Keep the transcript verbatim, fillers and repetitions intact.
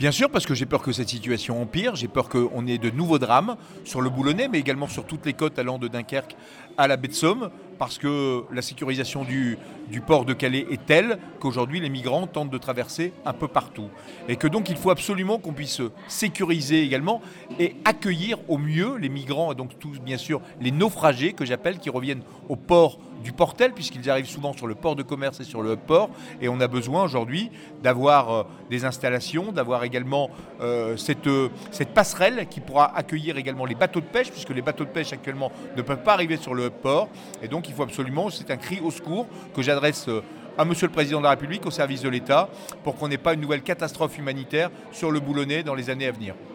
Bien sûr, parce que j'ai peur que cette situation empire, j'ai peur qu'on ait de nouveaux drames sur le Boulonnais, mais également sur toutes les côtes allant de Dunkerque à la baie de Somme, parce que la sécurisation du, du port de Calais est telle qu'aujourd'hui les migrants tentent de traverser un peu partout. Et que donc il faut absolument qu'on puisse sécuriser également et accueillir au mieux les migrants, et donc tous bien sûr les naufragés que j'appelle, qui reviennent au port du Portel, puisqu'ils arrivent souvent sur le port de commerce et sur le port, et on a besoin aujourd'hui d'avoir euh, des installations, d'avoir également euh, cette, euh, cette passerelle qui pourra accueillir également les bateaux de pêche, puisque les bateaux de pêche actuellement ne peuvent pas arriver sur le port, et donc il faut absolument, c'est un cri au secours que j'adresse euh, à Monsieur le Président de la République, au service de l'État, pour qu'on n'ait pas une nouvelle catastrophe humanitaire sur le Boulonnais dans les années à venir.